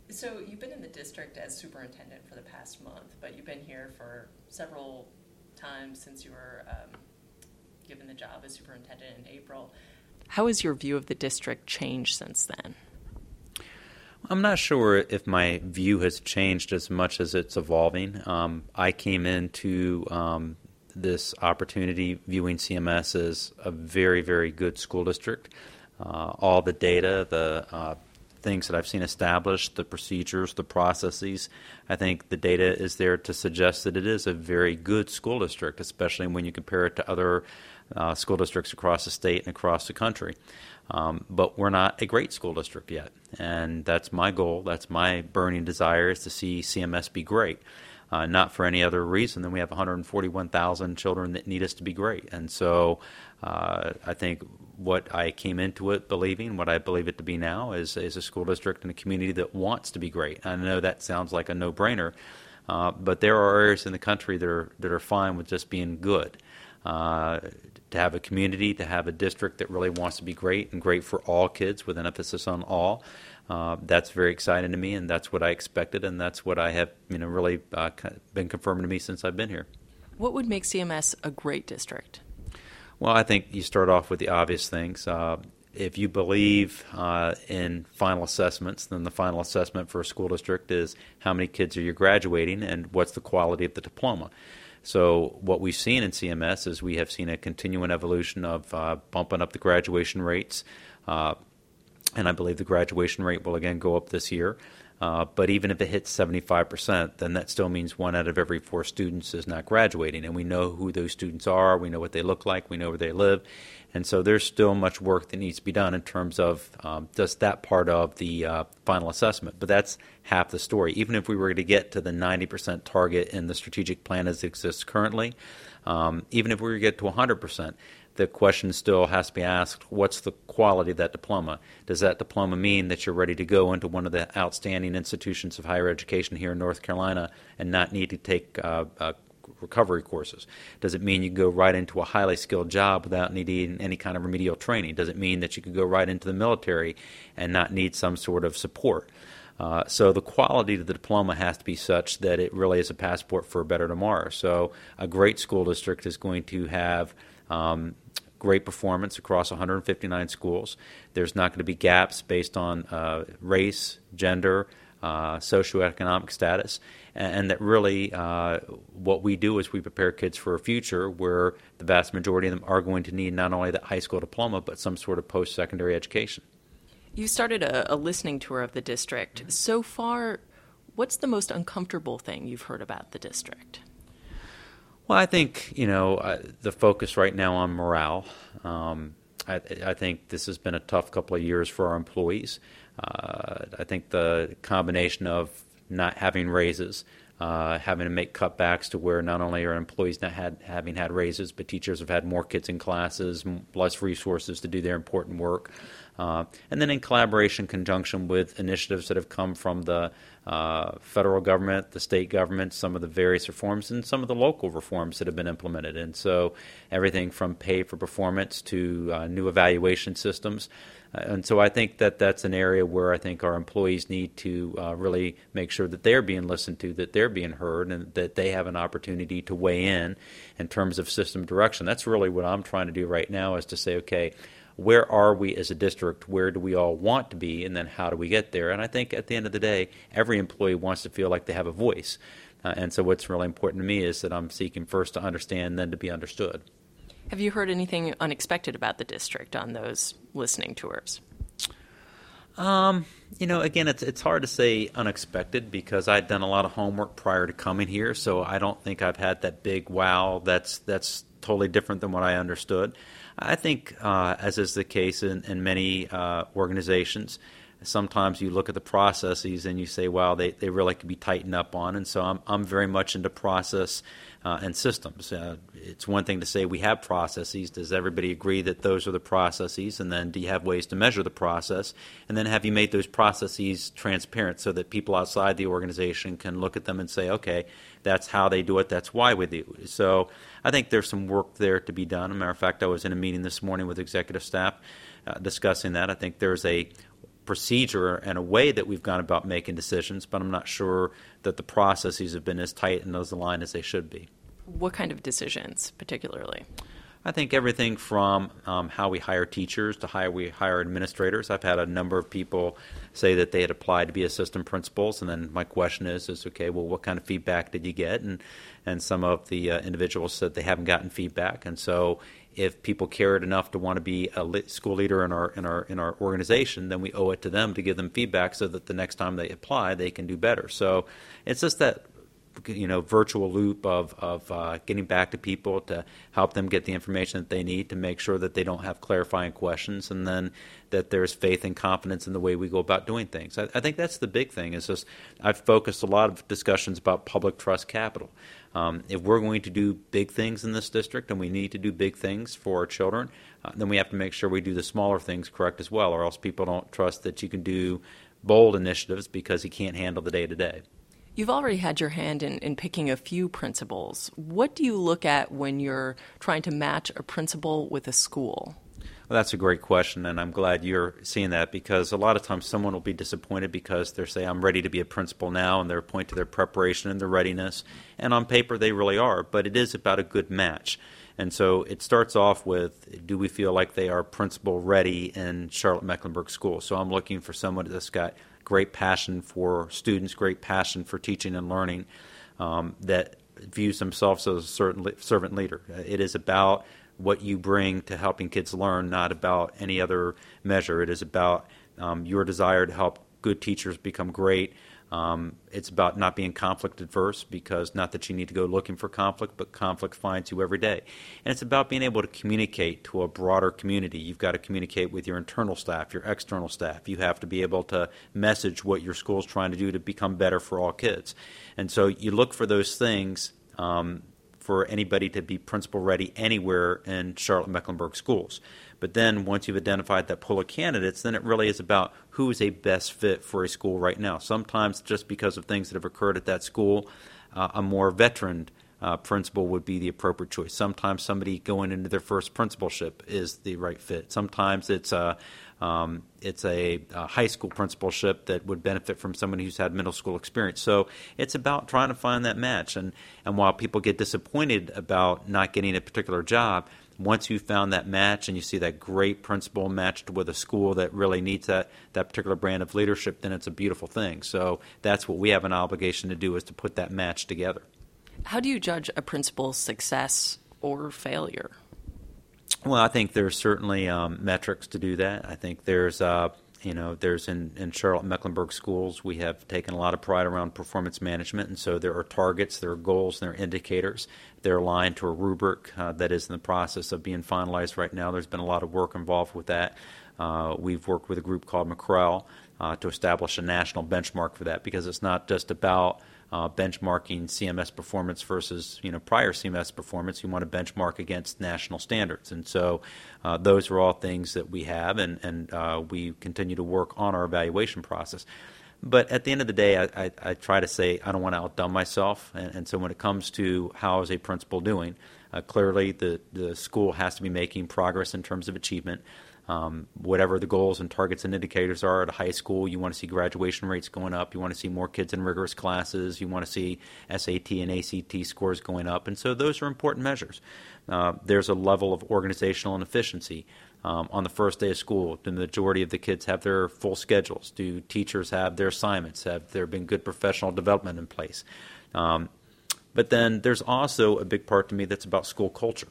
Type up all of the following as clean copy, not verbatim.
So you've been in the district as superintendent for the past month, but you've been here for several times since you were given the job as superintendent in April. How has your view of the district changed since then? I'm not sure if my view has changed as much as it's evolving. I came into this opportunity viewing CMS as a very, very good school district. All the data, the things that I've seen established, the procedures, the processes, I think the data is there to suggest that it is a very good school district, especially when you compare it to other school districts across the state and across the country. But we're not a great school district yet, and that's my goal. That's my burning desire, is to see CMS be great. Not for any other reason than we have 141,000 children that need us to be great. And so I think what I came into it believing, what I believe it to be now, is a school district and a community that wants to be great. I know that sounds like a no-brainer, but there are areas in the country that are fine with just being good. To have a community, to have a district that really wants to be great and great for all kids with an emphasis on all, that's very exciting to me, and that's what I expected, and that's what I have really been confirmed to me since I've been here. What would make CMS a great district? Well, I think you start off with the obvious things. If you believe in final assessments, then the final assessment for a school district is how many kids are you graduating and what's the quality of the diploma. So what we've seen in CMS is we have seen a continuing evolution of bumping up the graduation rates, and I believe the graduation rate will again go up this year. But even if it hits 75%, then that still means 1 out of every 4 students is not graduating. And we know who those students are, we know what they look like, we know where they live. And so there's still much work that needs to be done in terms of just that part of the final assessment. But that's half the story. Even if we were to get to the 90% target in the strategic plan as it exists currently, even if we were to get to 100%, the question still has to be asked, what's the quality of that diploma? Does that diploma mean that you're ready to go into one of the outstanding institutions of higher education here in North Carolina and not need to take recovery courses? Does it mean you can go right into a highly skilled job without needing any kind of remedial training? Does it mean that you could go right into the military and not need some sort of support? So the quality of the diploma has to be such that it really is a passport for a better tomorrow. So a great school district is going to have great performance across 159 schools. There's not going to be gaps based on race, gender, socioeconomic status, and that really what we do is we prepare kids for a future where the vast majority of them are going to need not only that high school diploma, but some sort of post-secondary education. You started a listening tour of the district. So far, what's the most uncomfortable thing you've heard about the district? Well, I think, the focus right now on morale. I think this has been a tough couple of years for our employees. I think the combination of not having raises, having to make cutbacks to where not only are employees not having had raises, but teachers have had more kids in classes, less resources to do their important work. And then in collaboration, conjunction with initiatives that have come from the federal government, the state government, some of the various reforms, and some of the local reforms that have been implemented. And so everything from pay for performance to new evaluation systems. And so I think that that's an area where I think our employees need to really make sure that they're being listened to, that they're being heard, and that they have an opportunity to weigh in terms of system direction. That's really what I'm trying to do right now, is to say, okay, where are we as a district? Where do we all want to be? And then how do we get there? And I think at the end of the day, every employee wants to feel like they have a voice. And so what's really important to me is that I'm seeking first to understand, then to be understood. Have you heard anything unexpected about the district on those listening tours? Again, it's hard to say unexpected because I'd done a lot of homework prior to coming here, so I don't think I've had that big wow that's totally different than what I understood. I think, as is the case in many organizations, sometimes you look at the processes and you say, wow, they really could be tightened up on. And so I'm very much into process and systems. It's one thing to say we have processes. Does everybody agree that those are the processes? And then do you have ways to measure the process? And then have you made those processes transparent so that people outside the organization can look at them and say, okay, that's how they do it, that's why we do it. So I think there's some work there to be done. As a matter of fact, I was in a meeting this morning with executive staff discussing that. I think there's a procedure and a way that we've gone about making decisions, but I'm not sure that the processes have been as tight and as aligned as they should be. What kind of decisions, particularly? I think everything from how we hire teachers to how we hire administrators. I've had a number of people say that they had applied to be assistant principals, and then my question is okay, well, what kind of feedback did you get? And some of the individuals said they haven't gotten feedback, and so if people cared enough to want to be a school leader in our organization, then we owe it to them to give them feedback so that the next time they apply, they can do better. So it's just that virtual loop of getting back to people to help them get the information that they need to make sure that they don't have clarifying questions, and then that there's faith and confidence in the way we go about doing things. I think that's the big thing. Is just I've focused a lot of discussions about public trust capital. If we're going to do big things in this district, and we need to do big things for our children, then we have to make sure we do the smaller things correct as well, or else people don't trust that you can do bold initiatives because you can't handle the day-to-day. You've already had your hand in picking a few principals. What do you look at when you're trying to match a principal with a school? Well, that's a great question, and I'm glad you're seeing that, because a lot of times someone will be disappointed because they say, I'm ready to be a principal now, and they're pointing to their preparation and their readiness. And on paper, they really are, but it is about a good match. And so it starts off with, do we feel like they are principal ready in Charlotte-Mecklenburg schools? So I'm looking for someone that's got great passion for students, great passion for teaching and learning, that views themselves as a servant leader. It is about what you bring to helping kids learn, not about any other measure. It is about your desire to help good teachers become great. It's about not being conflict adverse, because not that you need to go looking for conflict, but conflict finds you every day. And it's about being able to communicate to a broader community. You've got to communicate with your internal staff, your external staff. You have to be able to message what your school's trying to do to become better for all kids. And so you look for those things for anybody to be principal ready anywhere in Charlotte-Mecklenburg schools. But then once you've identified that pool of candidates, then it really is about who is a best fit for a school right now. Sometimes just because of things that have occurred at that school, a more veteran principal would be the appropriate choice. Sometimes somebody going into their first principalship is the right fit. Sometimes it's a high school principalship that would benefit from somebody who's had middle school experience. So it's about trying to find that match. And while people get disappointed about not getting a particular job, once you've found that match and you see that great principal matched with a school that really needs that particular brand of leadership, then it's a beautiful thing. So that's what we have an obligation to do, is to put that match together. How do you judge a principal's success or failure? Well, I think there's certainly metrics to do that. I think there's in Charlotte-Mecklenburg schools, we have taken a lot of pride around performance management, and so there are targets, there are goals, and there are indicators. They're aligned to a rubric that is in the process of being finalized right now. There's been a lot of work involved with that. We've worked with a group called McCrell to establish a national benchmark for that, because it's not just about benchmarking CMS performance versus prior CMS performance. You want to benchmark against national standards, and so those are all things that we have, and we continue to work on our evaluation process. But at the end of the day, I try to say I don't want to outdone myself, and so when it comes to how is a principal doing, clearly the school has to be making progress in terms of achievement. Whatever the goals and targets and indicators are at a high school, you want to see graduation rates going up. You want to see more kids in rigorous classes. You want to see SAT and ACT scores going up. And so those are important measures. There's a level of organizational and efficiency. On the first day of school, do the majority of the kids have their full schedules? Do teachers have their assignments? Have there been good professional development in place? But then there's also a big part to me that's about school culture.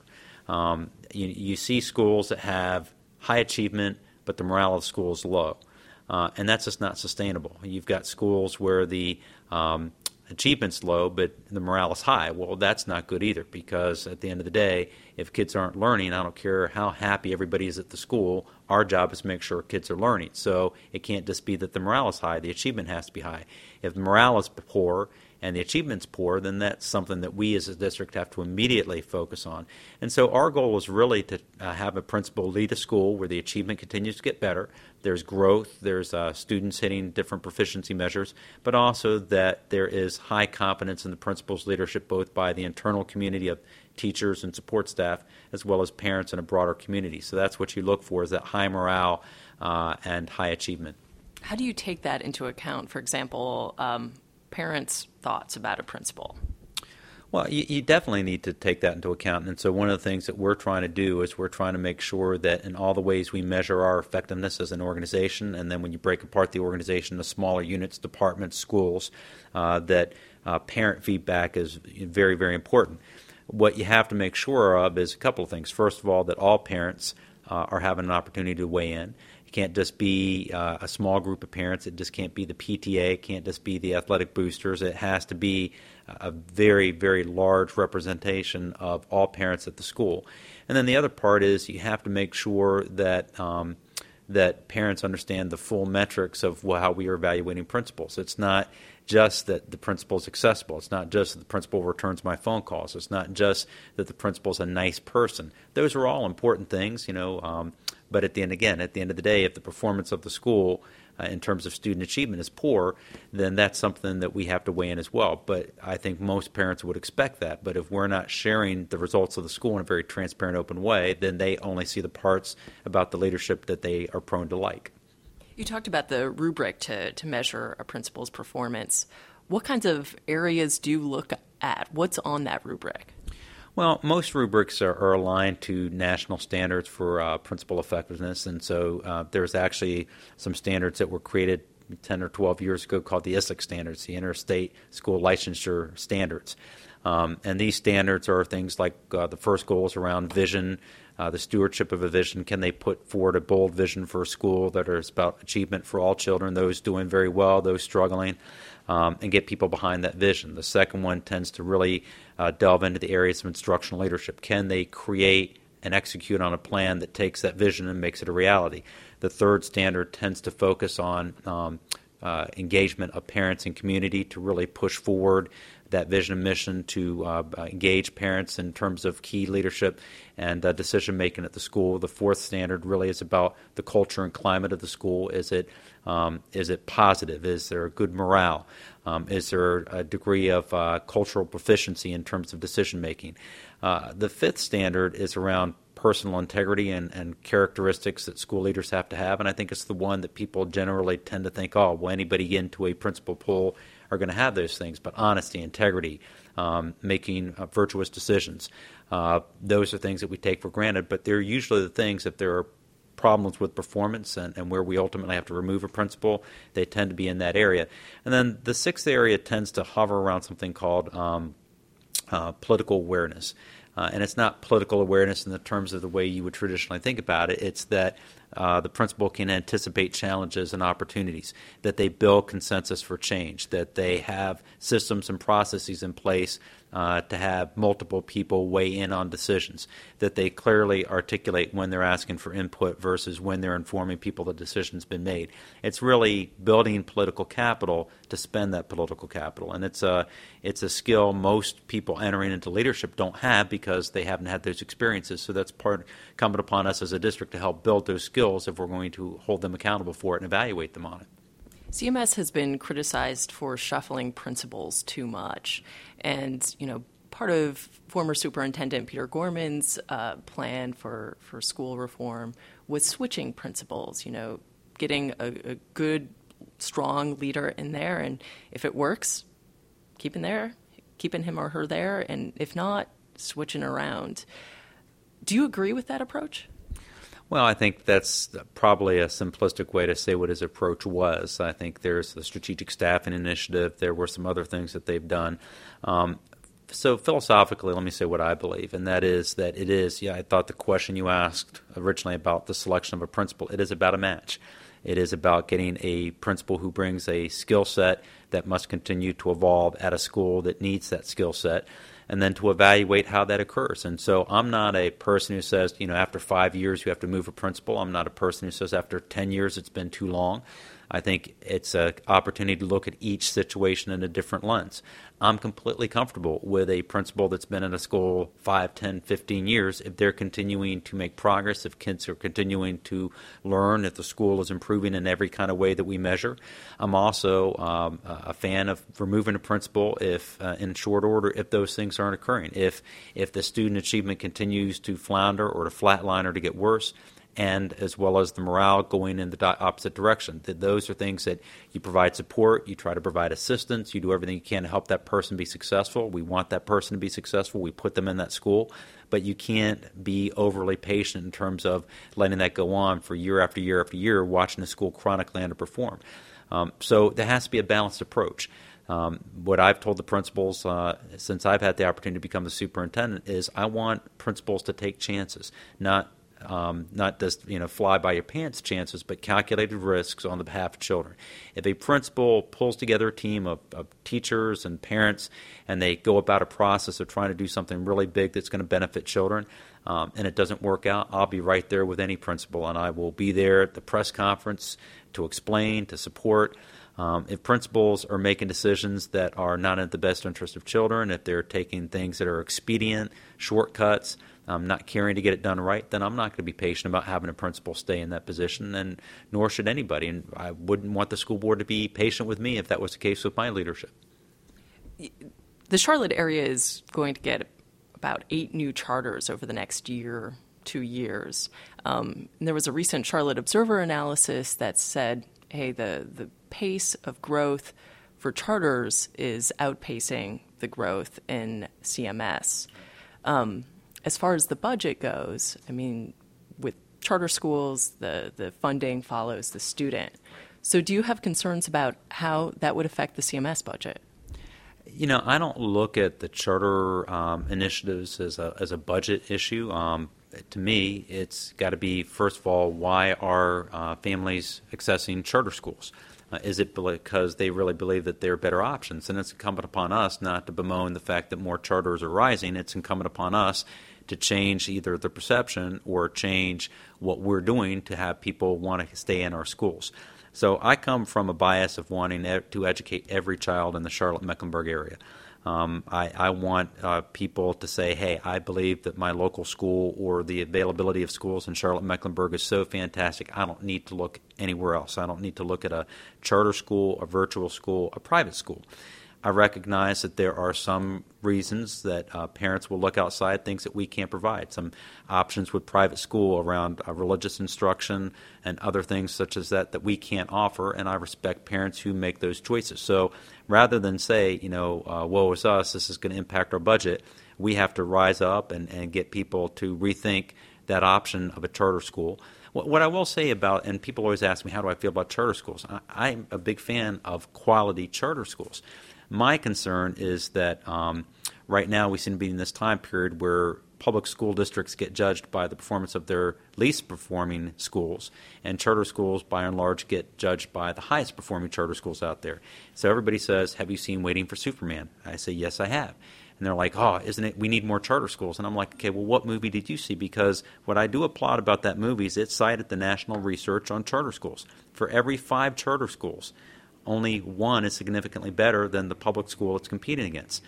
You see schools that have high achievement, but the morale of the school is low. And that's just not sustainable. You've got schools where the achievement's low, but the morale is high. Well, that's not good either, because at the end of the day, if kids aren't learning, I don't care how happy everybody is at the school, our job is to make sure kids are learning. So it can't just be that the morale is high, the achievement has to be high. If the morale is poor and the achievement's poor, then that's something that we as a district have to immediately focus on. And so our goal is really to have a principal lead a school where the achievement continues to get better. There's growth, there's students hitting different proficiency measures, but also that there is high confidence in the principal's leadership, both by the internal community of teachers and support staff, as well as parents and a broader community. So that's what you look for, is that high morale and high achievement. How do you take that into account? For example, parents' thoughts about a principal? Well, you definitely need to take that into account. And so one of the things that we're trying to do is we're trying to make sure that in all the ways we measure our effectiveness as an organization, and then when you break apart the organization into smaller units, departments, schools, that parent feedback is very, very important. What you have to make sure of is a couple of things. First of all, that all parents are having an opportunity to weigh in. It can't just be a small group of parents. It just can't be the PTA. It can't just be the athletic boosters. It has to be a very, very large representation of all parents at the school. And then the other part is you have to make sure that that parents understand the full metrics of how we are evaluating principals. It's not just that the principal is accessible. It's not just that the principal returns my phone calls. It's not just that the principal is a nice person. Those are all important things, but at the end of the day, if the performance of the school in terms of student achievement is poor, then that's something that we have to weigh in as well. But I think most parents would expect that. But if we're not sharing the results of the school in a very transparent, open way, then they only see the parts about the leadership that they are prone to like. You talked about the rubric to measure a principal's performance. What kinds of areas do you look at? What's on that rubric? Well, most rubrics are aligned to national standards for principal effectiveness, and so there's actually some standards that were created 10 or 12 years ago called the ISSIC standards, the Interstate School Licensure Standards. And these standards are things like the first goal is around vision, the stewardship of a vision. Can they put forward a bold vision for a school that is about achievement for all children, those doing very well, those struggling, and get people behind that vision. The second one tends to really delve into the areas of instructional leadership. Can they create and execute on a plan that takes that vision and makes it a reality? The third standard tends to focus on engagement of parents and community to really push forward that vision and mission, to engage parents in terms of key leadership and decision making at the school. The fourth standard really is about the culture and climate of the school. Is it positive? Is there a good morale? Is there a degree of cultural proficiency in terms of decision making? The fifth standard is around personal integrity and characteristics that school leaders have to have, and I think it's the one that people generally tend to think, well, anybody into a principal pool are going to have those things, but honesty, integrity, making virtuous decisions, those are things that we take for granted, but they're usually the things, if there are problems with performance and where we ultimately have to remove a principal, they tend to be in that area. And then the sixth area tends to hover around something called political awareness. And it's not political awareness in the terms of the way you would traditionally think about it. It's that the principal can anticipate challenges and opportunities, that they build consensus for change, that they have systems and processes in place to have multiple people weigh in on decisions, that they clearly articulate when they're asking for input versus when they're informing people the decision's been made. It's really building political capital to spend that political capital, and it's a skill most people entering into leadership don't have because they haven't had those experiences. So that's part incumbent upon us as a district to help build those skills if we're going to hold them accountable for it and evaluate them on it. CMS has been criticized for shuffling principals too much. And, part of former Superintendent Peter Gorman's plan for school reform was switching principals, getting a good, strong leader in there. And if it works, keeping him or her there. And if not, switching around. Do you agree with that approach? Well, I think that's probably a simplistic way to say what his approach was. I think there's the strategic staffing initiative. There were some other things that they've done. So philosophically, let me say what I believe, and that is that it is, I thought the question you asked originally about the selection of a principal, it is about a match. It is about getting a principal who brings a skill set that must continue to evolve at a school that needs that skill set, and then to evaluate how that occurs. And so I'm not a person who says, after 5 years you have to move a principal. I'm not a person who says after 10 years it's been too long. I think it's an opportunity to look at each situation in a different lens. I'm completely comfortable with a principal that's been in a school 5, 10, 15 years if they're continuing to make progress, if kids are continuing to learn, if the school is improving in every kind of way that we measure. I'm also a fan of removing a principal if, in short order, if those things aren't occurring. If the student achievement continues to flounder or to flatline or to get worse, and as well as the morale going in the opposite direction. Those are things that you provide support, you try to provide assistance, you do everything you can to help that person be successful. We want that person to be successful. We put them in that school, but you can't be overly patient in terms of letting that go on for year after year after year, watching the school chronically underperform. So there has to be a balanced approach. What I've told the principals since I've had the opportunity to become the superintendent is I want principals to take chances, not just fly by your pants chances, but calculated risks on the behalf of children. If a principal pulls together a team of teachers and parents and they go about a process of trying to do something really big that's going to benefit children, and it doesn't work out, I'll be right there with any principal, and I will be there at the press conference to explain, to support. If principals are making decisions that are not in the best interest of children, if they're taking things that are expedient, shortcuts, not caring to get it done right, then I'm not going to be patient about having a principal stay in that position, and nor should anybody. And I wouldn't want the school board to be patient with me if that was the case with my leadership. The Charlotte area is going to get about 8 new charters over the next year, 2 years. And there was a recent Charlotte Observer analysis that said, hey, the pace of growth for charters is outpacing the growth in CMS. As far as the budget goes, I mean, with charter schools, the funding follows the student. So do you have concerns about how that would affect the CMS budget? I don't look at the charter initiatives as a budget issue. To me, it's got to be, first of all, why are families accessing charter schools? Is it because they really believe that they're better options? And it's incumbent upon us not to bemoan the fact that more charters are rising. It's incumbent upon us to change either the perception or change what we're doing to have people want to stay in our schools. So I come from a bias of wanting to educate every child in the Charlotte-Mecklenburg area. I want people to say, hey, I believe that my local school or the availability of schools in Charlotte-Mecklenburg is so fantastic, I don't need to look anywhere else. I don't need to look at a charter school, a virtual school, a private school. I recognize that there are some reasons that parents will look outside things that we can't provide. Some options with private school around religious instruction and other things such as that we can't offer, and I respect parents who make those choices. So rather than say, woe is us, this is going to impact our budget, we have to rise up and get people to rethink that option of a charter school. What I will say about, and people always ask me, how do I feel about charter schools? I'm a big fan of quality charter schools. My concern is that right now we seem to be in this time period where public school districts get judged by the performance of their least performing schools, and charter schools, by and large, get judged by the highest performing charter schools out there. So everybody says, have you seen Waiting for Superman? I say, yes, I have. And they're like, oh, isn't it, we need more charter schools. And I'm like, okay, well, what movie did you see? Because what I do applaud about that movie is it cited the national research on charter schools. For every 5 charter schools, only 1 is significantly better than the public school it's competing against.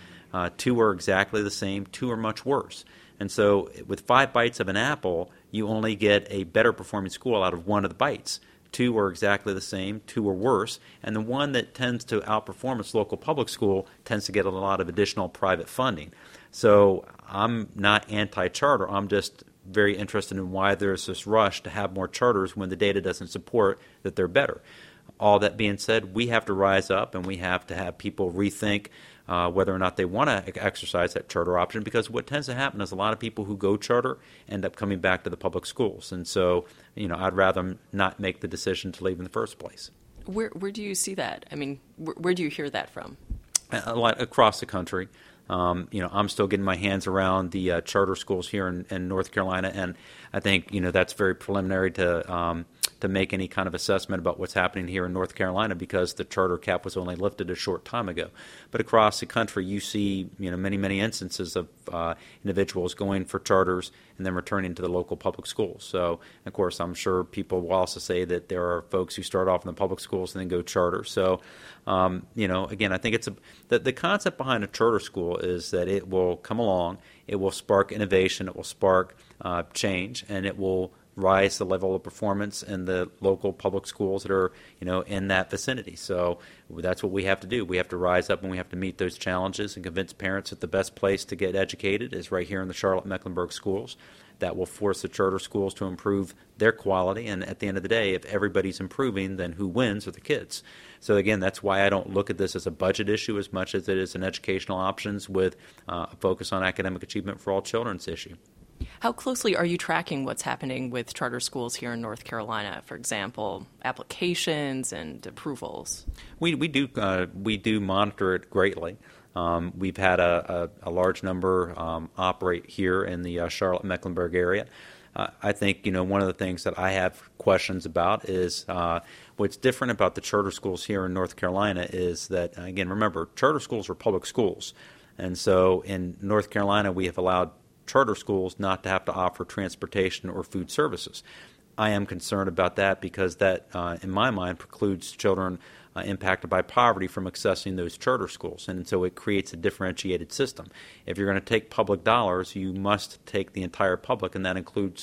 2 are exactly the same, 2 are much worse. And so with 5 bites of an apple, you only get a better performing school out of 1 of the bites. 2 are exactly the same, 2 are worse, and the one that tends to outperform its local public school tends to get a lot of additional private funding. So I'm not anti-charter, I'm just very interested in why there's this rush to have more charters when the data doesn't support that they're better. All that being said, we have to rise up and we have to have people rethink whether or not they want to exercise that charter option, because what tends to happen is a lot of people who go charter end up coming back to the public schools. And so, I'd rather not make the decision to leave in the first place. Where do you see that? I mean, where do you hear that from? A lot across the country. I'm still getting my hands around the charter schools here in North Carolina, and I think that's very preliminary to make any kind of assessment about what's happening here in North Carolina, because the charter cap was only lifted a short time ago. But across the country, you see many instances of individuals going for charters and then returning to the local public schools. So, of course, I'm sure people will also say that there are folks who start off in the public schools and then go charter. So, again, I think it's the concept behind a charter school is that it will come along, it will spark innovation, it will spark change, and it will rise the level of performance in the local public schools that are, in that vicinity. So that's what we have to do. We have to rise up and we have to meet those challenges and convince parents that the best place to get educated is right here in the Charlotte-Mecklenburg schools, that will force the charter schools to improve their quality. And at the end of the day, if everybody's improving, then who wins are the kids. So again, that's why I don't look at this as a budget issue as much as it is an educational options with a focus on academic achievement for all children's issue. How closely are you tracking what's happening with charter schools here in North Carolina? For example, applications and approvals. We do monitor it greatly. We've had a large number operate here in the Charlotte-Mecklenburg area. I think one of the things that I have questions about is what's different about the charter schools here in North Carolina is that, again, remember, charter schools are public schools. And so in North Carolina, we have allowed charter schools not to have to offer transportation or food services. I am concerned about that because that, in my mind, precludes children impacted by poverty from accessing those charter schools. And so it creates a differentiated system. If you're going to take public dollars, you must take the entire public, and that includes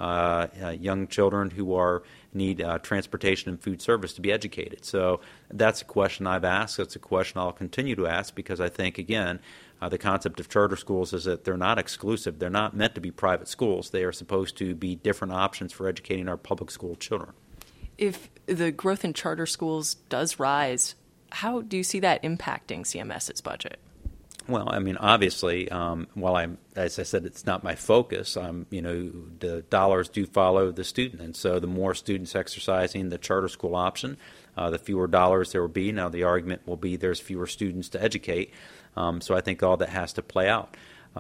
young children who need transportation and food service to be educated. So that's a question I've asked. That's a question I'll continue to ask because I think, again, the concept of charter schools is that they're not exclusive. They're not meant to be private schools. They are supposed to be different options for educating our public school children. If the growth in charter schools does rise, how do you see that impacting CMS's budget? Well, I mean, obviously, while as I said, it's not my focus. The dollars do follow the student, and so the more students exercising the charter school option, the fewer dollars there will be. Now, the argument will be there's fewer students to educate, so I think all that has to play out.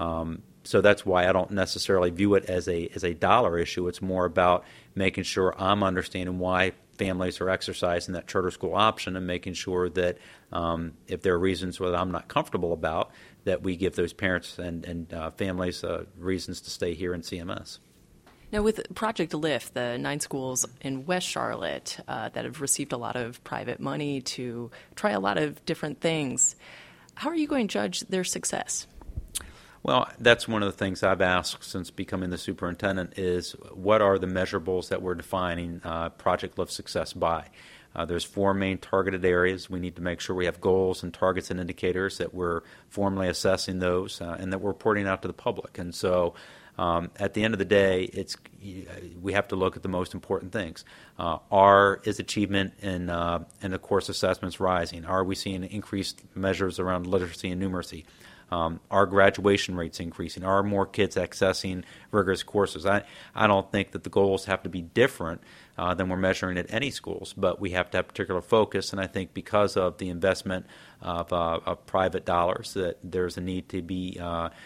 So that's why I don't necessarily view it as a dollar issue. It's more about making sure I'm understanding why families are exercising that charter school option and making sure that if there are reasons that I'm not comfortable about, that we give those parents and families reasons to stay here in CMS. Now, with Project Lift, the 9 schools in West Charlotte that have received a lot of private money to try a lot of different things, how are you going to judge their success? Well, that's one of the things I've asked since becoming the superintendent is what are the measurables that we're defining Project Lift success by? There's 4 main targeted areas. We need to make sure we have goals and targets and indicators, that we're formally assessing those, and that we're reporting out to the public. And so at the end of the day, we have to look at the most important things. Is achievement in the course assessments rising? Are we seeing increased measures around literacy and numeracy? Are graduation rates increasing? Are more kids accessing rigorous courses? I don't think that the goals have to be different than we're measuring at any schools, but we have to have particular focus, and I think because of the investment of private dollars, that there's a need to be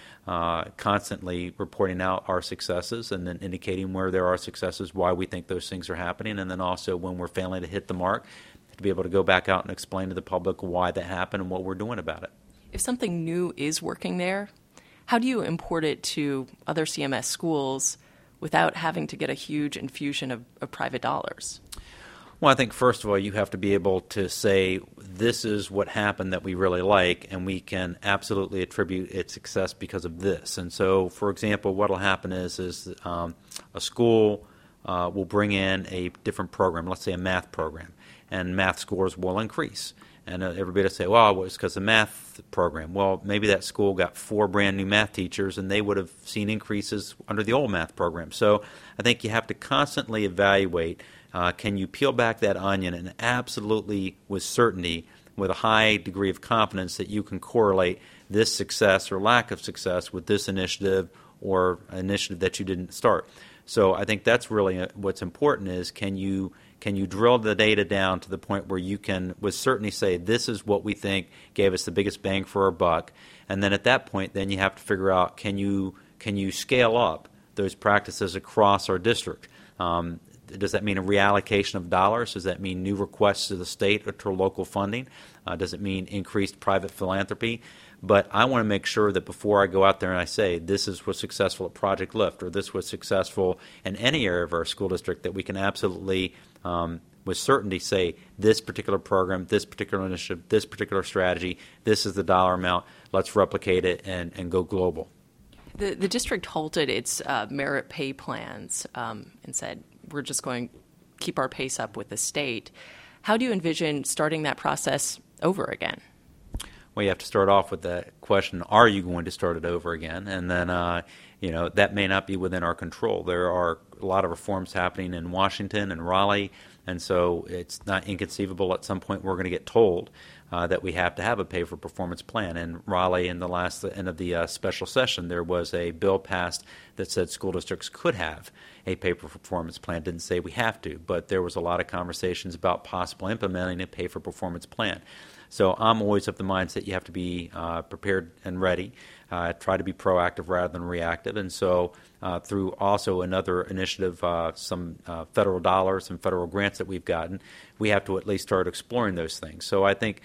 constantly reporting out our successes and then indicating where there are successes, why we think those things are happening, and then also when we're failing to hit the mark, to be able to go back out and explain to the public why that happened and what we're doing about it. If something new is working there, how do you import it to other CMS schools without having to get a huge infusion of private dollars? Well, I think first of all, you have to be able to say this is what happened that we really like, and we can absolutely attribute its success because of this. And so, for example, what will happen is a school will bring in a different program, let's say a math program, and math scores will increase. And everybody will say, well, it's because of the math program. Well, maybe that school got 4 brand new math teachers, and they would have seen increases under the old math program. So I think you have to constantly evaluate, can you peel back that onion and absolutely with certainty, with a high degree of confidence that you can correlate this success or lack of success with this initiative or initiative that you didn't start. So I think that's really what's important is can you drill the data down to the point where you can with certainty say this is what we think gave us the biggest bang for our buck, and then at that point then you have to figure out can you scale up those practices across our district. Does that mean a reallocation of dollars? Does that mean new requests to the state or to local funding? Does it mean increased private philanthropy? But I want to make sure that before I go out there and I say this is what's successful at Project Lift or this was successful in any area of our school district, that we can absolutely with certainty say this particular program, this particular initiative, this particular strategy, this is the dollar amount, let's replicate it and go global. The district halted its merit pay plans and said we're just going to keep our pace up with the state. How do you envision starting that process over again? Well, you have to start off with the question, are you going to start it over again? And then, that may not be within our control. There are a lot of reforms happening in Washington and Raleigh, and so it's not inconceivable at some point we're going to get told that we have to have a pay-for-performance plan. In Raleigh, in the last end of the special session, there was a bill passed that said school districts could have a pay-for-performance plan. It didn't say we have to, but there was a lot of conversations about possibly implementing a pay-for-performance plan. So I'm always of the mindset you have to be prepared and ready. Try to be proactive rather than reactive. And so through also another initiative, some federal dollars and federal grants that we've gotten, we have to at least start exploring those things. So I think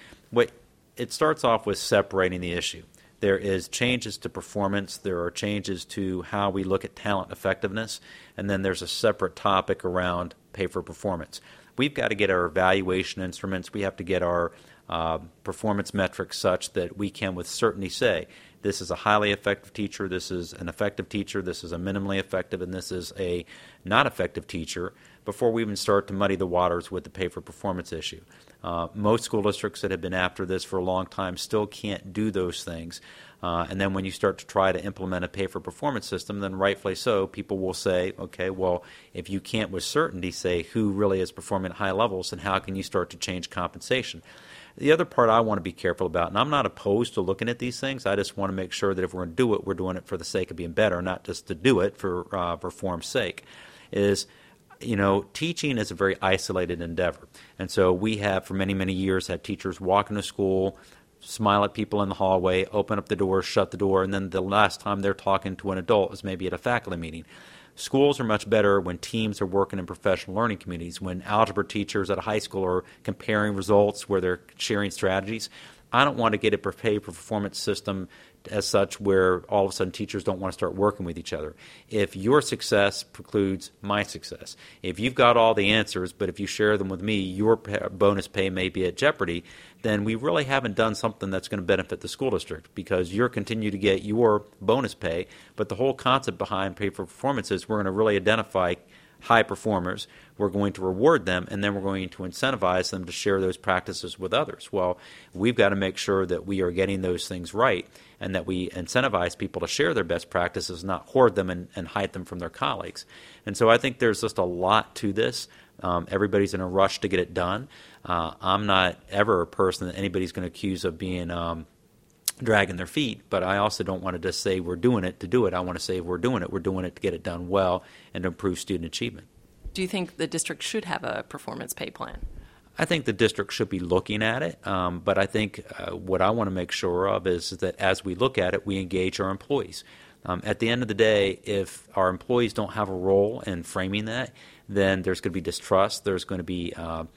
it starts off with separating the issue. There is changes to performance. There are changes to how we look at talent effectiveness. And then there's a separate topic around pay for performance. We've got to get our evaluation instruments. We have to get our performance metrics such that we can with certainty say, this is a highly effective teacher, this is an effective teacher, this is a minimally effective, and this is a not effective teacher before we even start to muddy the waters with the pay-for-performance issue. Most school districts that have been after this for a long time still can't do those things. And then when you start to try to implement a pay-for-performance system, then rightfully so, people will say, okay, well, if you can't with certainty say who really is performing at high levels, then how can you start to change compensation? The other part I want to be careful about, and I'm not opposed to looking at these things, I just want to make sure that if we're going to do it, we're doing it for the sake of being better, not just to do it for form's sake, is teaching is a very isolated endeavor. And so we have, for many, many years, had teachers walk into school, smile at people in the hallway, open up the door, shut the door, and then the last time they're talking to an adult is maybe at a faculty meeting. Schools are much better when teams are working in professional learning communities, when algebra teachers at a high school are comparing results, where they're sharing strategies. I don't want to get a pay-for-performance system as such where all of a sudden teachers don't want to start working with each other. If your success precludes my success, if you've got all the answers, but if you share them with me, your bonus pay may be at jeopardy, then we really haven't done something that's going to benefit the school district, because you're continue to get your bonus pay, but the whole concept behind pay for performance is we're going to really identify high performers, we're going to reward them, and then we're going to incentivize them to share those practices with others. Well, we've got to make sure that we are getting those things right and that we incentivize people to share their best practices, not hoard them and hide them from their colleagues. And so I think there's just a lot to this. Everybody's in a rush to get it done. I'm not ever a person that anybody's going to accuse of being dragging their feet, but I also don't want to just say we're doing it to do it. I want to say we're doing it to get it done well and to improve student achievement. Do you think the district should have a performance pay plan? I think the district should be looking at it, but I think what I want to make sure of is that as we look at it, we engage our employees. At the end of the day, if our employees don't have a role in framing that, then there's going to be distrust. There's going to be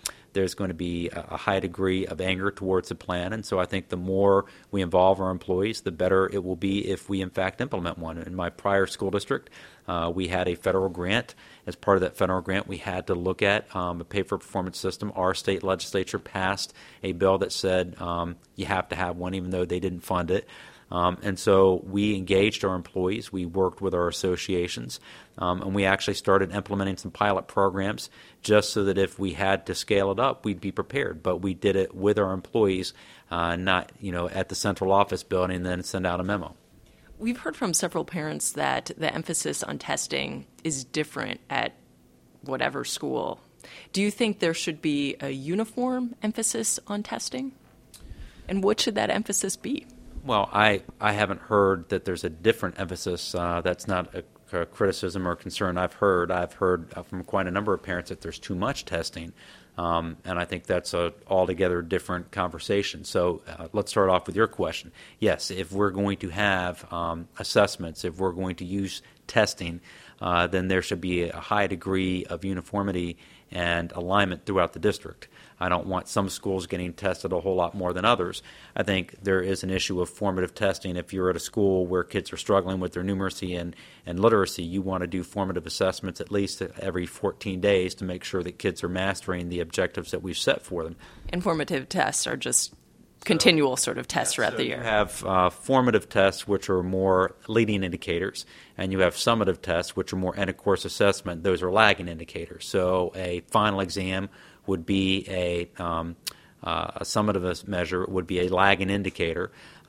a high degree of anger towards the plan, and so I think the more we involve our employees, the better it will be if we in fact implement one. In my prior school district, we had a federal grant. As part of that federal grant, we had to look at a pay-for-performance system. Our state legislature passed a bill that said you have to have one, even though they didn't fund it. And so we engaged our employees, we worked with our associations, and we actually started implementing some pilot programs just so that if we had to scale it up, we'd be prepared. But we did it with our employees, not at the central office building and then send out a memo. We've heard from several parents that the emphasis on testing is different at whatever school. Do you think there should be a uniform emphasis on testing? And what should that emphasis be? Well, I haven't heard that there's a different emphasis. That's not a criticism or concern I've heard. I've heard from quite a number of parents that there's too much testing, and I think that's a altogether different conversation. So let's start off with your question. Yes, if we're going to have assessments, if we're going to use testing, then there should be a high degree of uniformity and alignment throughout the district. I don't want some schools getting tested a whole lot more than others. I think there is an issue of formative testing. If you're at a school where kids are struggling with their numeracy and literacy, you want to do formative assessments at least every 14 days to make sure that kids are mastering the objectives that we've set for them. Informative tests are just continual sort of tests throughout the year. You have formative tests, which are more leading indicators, and you have summative tests, which are more end-of-course assessment. Those are lagging indicators. So a final exam would be a A summative measure would be a lagging indicator.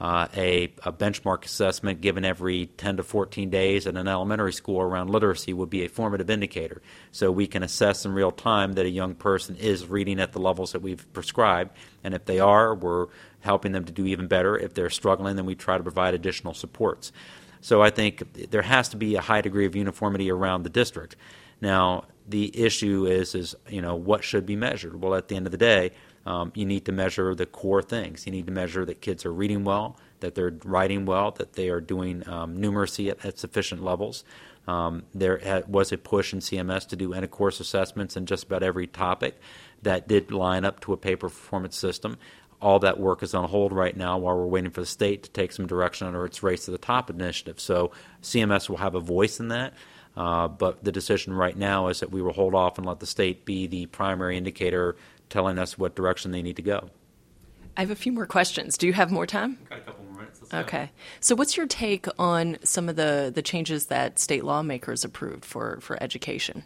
A benchmark assessment given every 10 to 14 days at an elementary school around literacy would be a formative indicator. So we can assess in real time that a young person is reading at the levels that we've prescribed, and if they are, we're helping them to do even better. If they're struggling, then we try to provide additional supports. So I think there has to be a high degree of uniformity around the district. Now, the issue is what should be measured? Well, at the end of the day, you need to measure the core things. You need to measure that kids are reading well, that they're writing well, that they are doing numeracy at sufficient levels. There was a push in CMS to do end-of-course assessments in just about every topic. That did line up to a pay-for-performance system. All that work is on hold right now while we're waiting for the state to take some direction under its Race to the Top initiative. So CMS will have a voice in that. But the decision right now is that we will hold off and let the state be the primary indicator telling us what direction they need to go. I have a few more questions. Do you have more time? Got a couple more minutes. Okay. So what's your take on some of the changes that state lawmakers approved for education?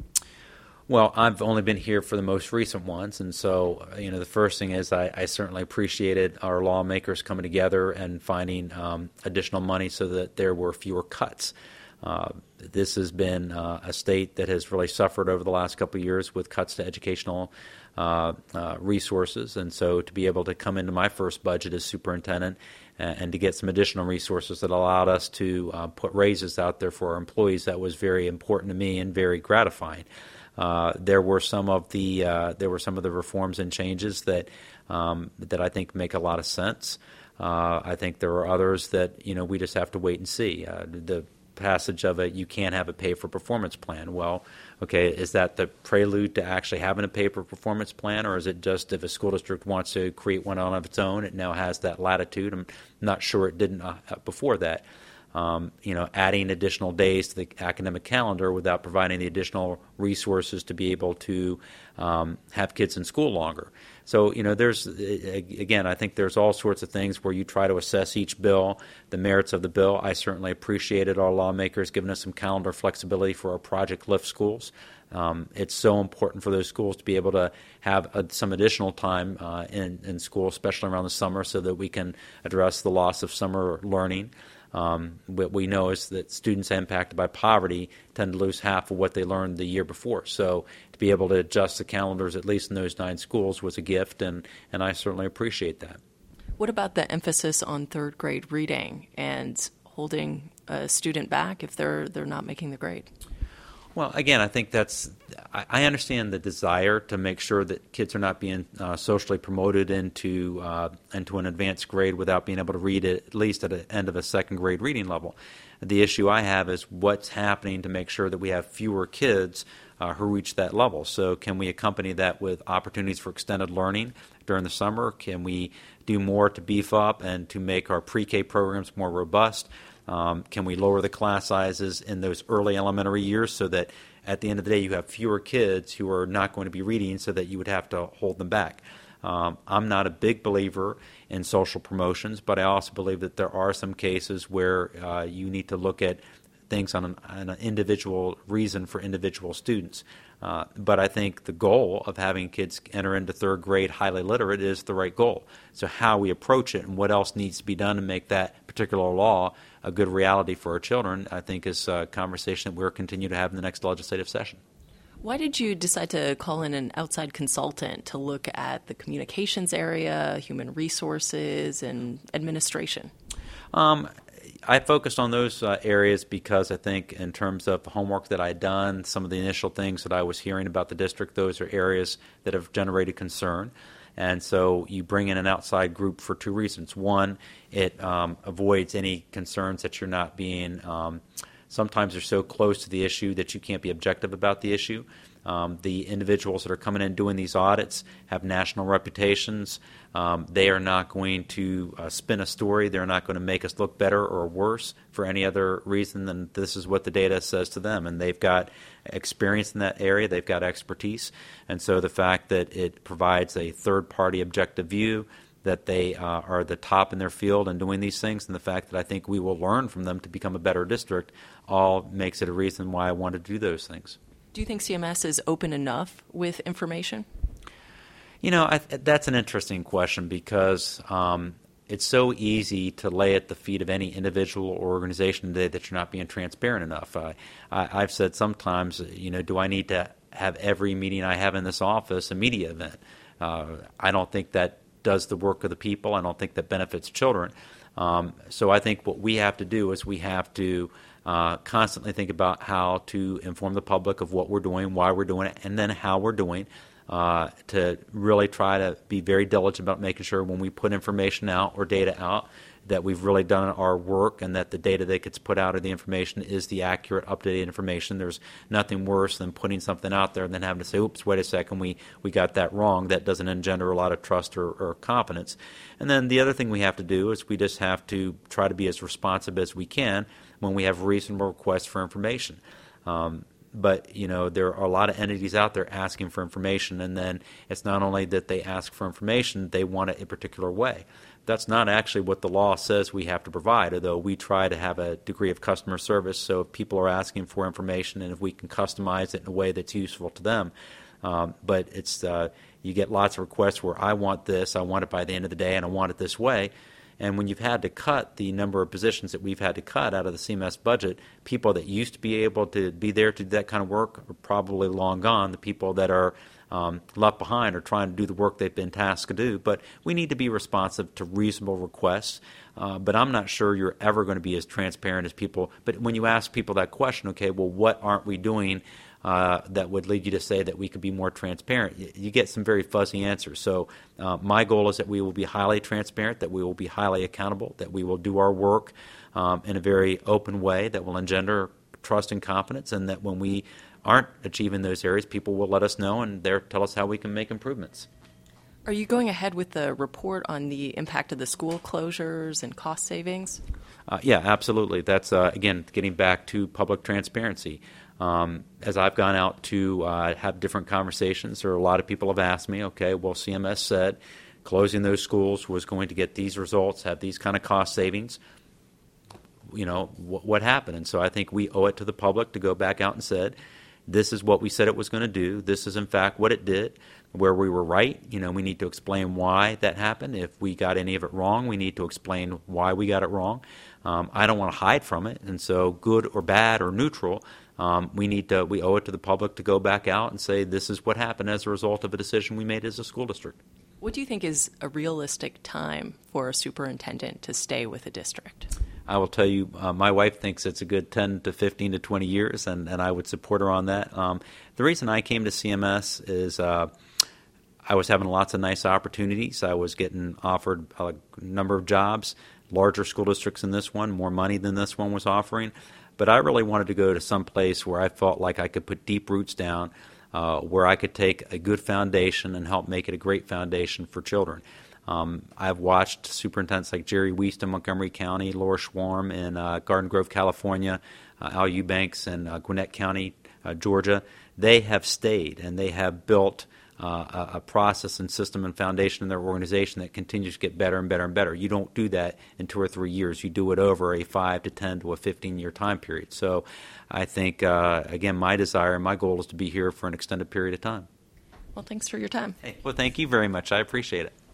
Well, I've only been here for the most recent ones, and so the first thing is I certainly appreciated our lawmakers coming together and finding additional money so that there were fewer cuts. This has been a state that has really suffered over the last couple of years with cuts to educational resources, and so to be able to come into my first budget as superintendent and to get some additional resources that allowed us to put raises out there for our employees, that was very important to me and very gratifying. There were some of the reforms and changes that I think make a lot of sense. I think there are others that we just have to wait and see. The passage of it, you can't have a pay-for-performance plan. Well, okay, is that the prelude to actually having a pay-for-performance plan, or is it just if a school district wants to create one on its own, it now has that latitude? I'm not sure it didn't before that. Adding additional days to the academic calendar without providing the additional resources to be able to have kids in school longer. So, I think there's all sorts of things where you try to assess each bill, the merits of the bill. I certainly appreciated our lawmakers giving us some calendar flexibility for our Project Lift schools. It's so important for those schools to be able to have some additional time in school, especially around the summer, so that we can address the loss of summer learning. What we know is that students impacted by poverty tend to lose half of what they learned the year before. So to be able to adjust the calendars, at least in those 9 schools, was a gift, and I certainly appreciate that. What about the emphasis on third grade reading and holding a student back if they're not making the grade? Well, again, I think I understand the desire to make sure that kids are not being socially promoted into an advanced grade without being able to read it, at least at the end of a second grade reading level. The issue I have is what's happening to make sure that we have fewer kids who reach that level. So can we accompany that with opportunities for extended learning during the summer? Can we do more to beef up and to make our pre-K programs more robust? Can we lower the class sizes in those early elementary years so that at the end of the day you have fewer kids who are not going to be reading so that you would have to hold them back? I'm not a big believer in social promotions, but I also believe that there are some cases where you need to look at things on an individual reason for individual students. But I think the goal of having kids enter into third grade highly literate is the right goal. So how we approach it and what else needs to be done to make that particular law a good reality for our children, I think is a conversation that we'll continue to have in the next legislative session. Why did you decide to call in an outside consultant to look at the communications area, human resources, and administration? I focused on those areas because I think in terms of the homework that I had done, some of the initial things that I was hearing about the district, those are areas that have generated concern. And so you bring in an outside group for 2 reasons. One, it avoids any concerns that you're not being sometimes they're so close to the issue that you can't be objective about the issue. The individuals that are coming in doing these audits have national reputations. They are not going to spin a story. They're not going to make us look better or worse for any other reason than this is what the data says to them. And they've got experience in that area. They've got expertise. And so the fact that it provides a third-party objective view, that they are the top in their field and doing these things, and the fact that I think we will learn from them to become a better district, all makes it a reason why I wanted to do those things. Do you think CMS is open enough with information? That's an interesting question because it's so easy to lay at the feet of any individual or organization today that you're not being transparent enough. I've said sometimes, do I need to have every meeting I have in this office a media event? I don't think that does the work of the people. I don't think that benefits children. So I think what we have to do is we have to constantly think about how to inform the public of what we're doing, why we're doing it, and then how we're doing, to really try to be very diligent about making sure when we put information out or data out that we've really done our work and that the data that gets put out or the information is the accurate, up-to-date information. There's nothing worse than putting something out there and then having to say, oops, wait a second, we got that wrong. That doesn't engender a lot of trust or confidence. And then the other thing we have to do is we just have to try to be as responsive as we can when we have reasonable requests for information. But, there are a lot of entities out there asking for information, and then it's not only that they ask for information, they want it a particular way. That's not actually what the law says we have to provide, although we try to have a degree of customer service, so if people are asking for information and if we can customize it in a way that's useful to them. But it's you get lots of requests where I want this, I want it by the end of the day, and I want it this way. And when you've had to cut the number of positions that we've had to cut out of the CMS budget, people that used to be able to be there to do that kind of work are probably long gone. The people that are left behind are trying to do the work they've been tasked to do. But we need to be responsive to reasonable requests. But I'm not sure you're ever going to be as transparent as people. But when you ask people that question, okay, well, what aren't we doing that would lead you to say that we could be more transparent? You get some very fuzzy answers. So my goal is that we will be highly transparent, that we will be highly accountable, that we will do our work in a very open way that will engender trust and confidence, and that when we aren't achieving those areas, people will let us know and tell us how we can make improvements. Are you going ahead with the report on the impact of the school closures and cost savings? Yeah, absolutely. That's, again, getting back to public transparency. As I've gone out to have different conversations, there are a lot of people have asked me, okay, well, CMS said closing those schools was going to get these results, have these kind of cost savings. What happened? And so I think we owe it to the public to go back out and said, this is what we said it was going to do. This is, in fact, what it did. Where we were right, we need to explain why that happened. If we got any of it wrong, we need to explain why we got it wrong. I don't want to hide from it. And so good or bad or neutral, we owe it to the public to go back out and say this is what happened as a result of a decision we made as a school district. What do you think is a realistic time for a superintendent to stay with a district? I will tell you, my wife thinks it's a good 10 to 15 to 20 years, and I would support her on that. The reason I came to CMS is I was having lots of nice opportunities. I was getting offered a number of jobs, larger school districts than this one, more money than this one was offering. But I really wanted to go to some place where I felt like I could put deep roots down, where I could take a good foundation and help make it a great foundation for children. I've watched superintendents like Jerry Wiest in Montgomery County, Laura Schwarm in Garden Grove, California, Al Eubanks in Gwinnett County, Georgia. They have stayed and they have built a process and system and foundation in their organization that continues to get better and better and better. You don't do that in 2 or 3 years. You do it over a 5 to 10 to a 15-year time period. So I think, again, my desire and my goal is to be here for an extended period of time. Well, thanks for your time. Hey, well, thank you very much. I appreciate it.